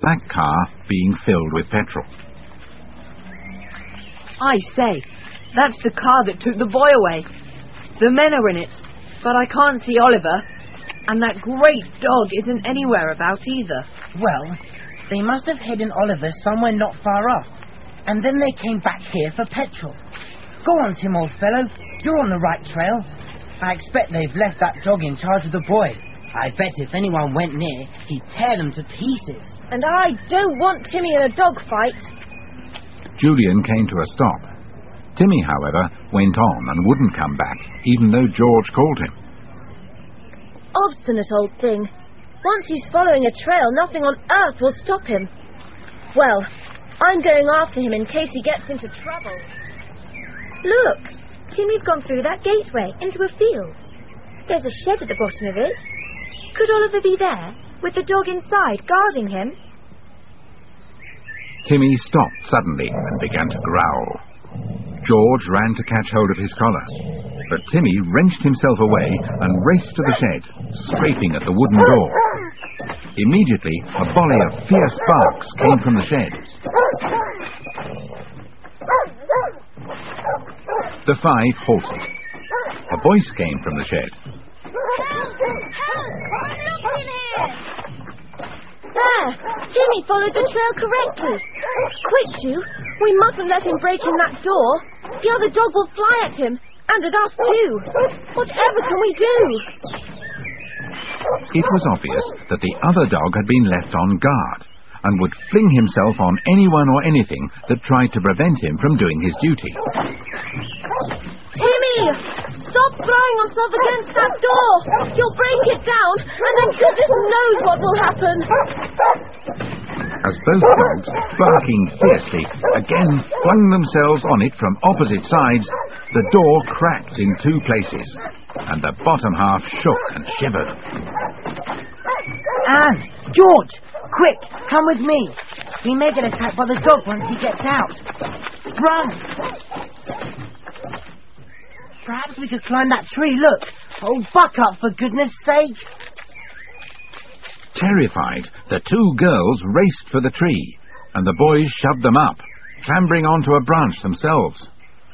black car being filled with petrol. I say, that's the car that took the boy away. The men are in it, but I can't see Oliver. And that great dog isn't anywhere about either. Well, they must have hidden Oliver somewhere not far off. And then they came back here for petrol. Go on, Tim, old fellow. You're on the right trail. I expect they've left that dog in charge of the boy. I bet if anyone went near, he'd tear them to pieces. And I don't want Timmy in a dog fight. Julian came to a stop. Timmy, however, went on and wouldn't come back, even though George called him. Obstinate old thing. Once he's following a trail, nothing on earth will stop him. Well, I'm going after him in case he gets into trouble. Look, Timmy's gone through that gateway into a field. There's a shed at the bottom of it. Could Oliver be there, with the dog inside, guarding him? Timmy stopped suddenly and began to growl. George ran to catch hold of his collar, but Timmy wrenched himself away and raced to the shed, scraping at the wooden door. Immediately, a volley of fierce barks came from the shed. The five halted. A voice came from the shed. Help! I'm locked in here! There! Timmy followed the trail correctly. Quick, Ju. We mustn't let him break in that door. The other dog will fly at him, and at us too. Whatever can we do? It was obvious that the other dog had been left on guard and would fling himself on anyone or anything that tried to prevent him from doing his duty. Timmy! Stop throwing yourself against that door! You'll break it down, and then goodness knows what will happen! As both dogs, barking fiercely, again flung themselves on it from opposite sides, the door cracked in two places, and the bottom half shook and shivered. Anne! George! Quick, come with me. We may get attacked by the dog once he gets out. Run! Perhaps we could climb that tree, look. Oh, buck up, for goodness sake. Terrified, the two girls raced for the tree, and the boys shoved them up, clambering onto a branch themselves.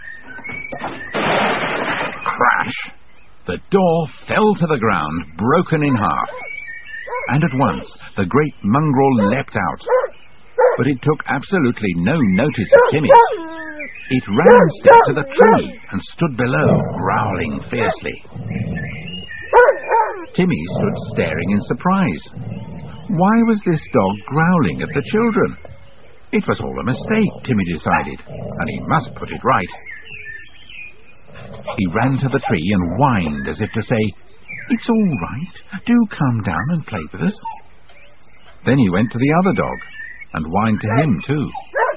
Crash! The door fell to the ground, broken in half. And at once, the great mongrel leapt out. But it took absolutely no notice of Timmy. It ran instead to the tree and stood below, growling fiercely. Timmy stood staring in surprise. Why was this dog growling at the children? It was all a mistake, Timmy decided, and he must put it right. He ran to the tree and whined as if to say, "It's all right. Do come down and play with us." Then he went to the other dog and whined to him too.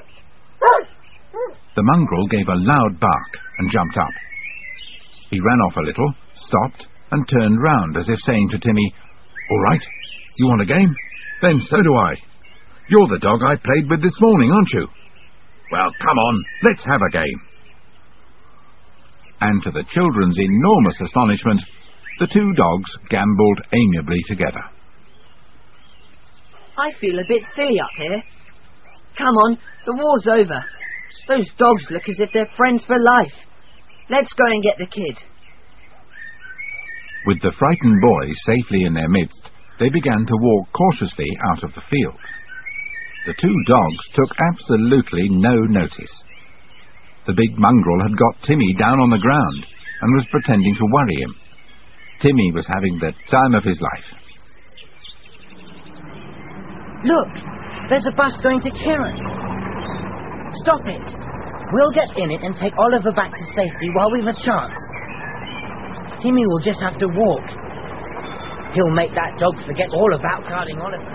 The mongrel gave a loud bark and jumped up. He ran off a little, stopped, and turned round as if saying to Timmy, "All right, you want a game? Then so do I. You're the dog I played with this morning, aren't you? Well, come on, let's have a game." And to the children's enormous astonishment, the two dogs gambolled amiably together. I feel a bit silly up here. Come on, the war's over. Those dogs look as if they're friends for life. Let's go and get the kid. With the frightened boy safely in their midst, they began to walk cautiously out of the field. The two dogs took absolutely no notice. The big mongrel had got Timmy down on the ground and was pretending to worry him. Timmy was having the time of his life. Look, there's a bus going to Kiran. Stop it. We'll get in it and take Oliver back to safety while we've a chance. Timmy will just have to walk. He'll make that dog forget all about guarding Oliver.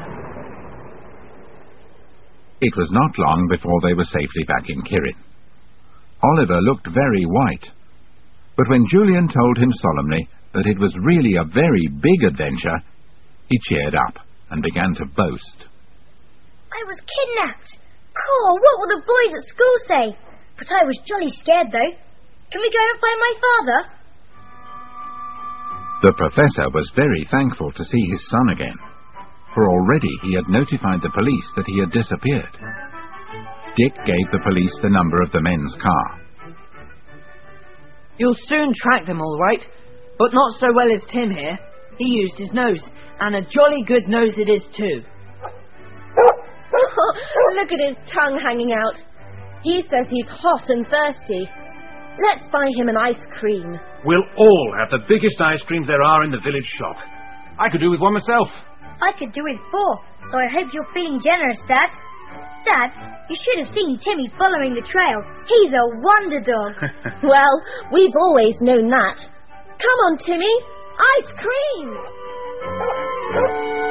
It was not long before they were safely back in Kirin. Oliver looked very white, but when Julian told him solemnly that it was really a very big adventure, he cheered up and began to boast. I was kidnapped. Cool, what will the boys at school say? But I was jolly scared, though. Can we go and find my father? The professor was very thankful to see his son again. for already he had notified the police that he had disappeared. Dick gave the police the number of the men's car. You'll soon track them all right, but not so well as Tim here. He used his nose, and a jolly good nose it is too. Look at his tongue hanging out. He says he's hot and thirsty. Let's buy him an ice cream. We'll all have the biggest ice creams there are in the village shop. I could do with one myself. I could do with 4, so I hope you're feeling generous, Dad. Dad, you should have seen Timmy following the trail. He's a wonder dog. Well, we've always known that. Come on, Timmy. Ice cream!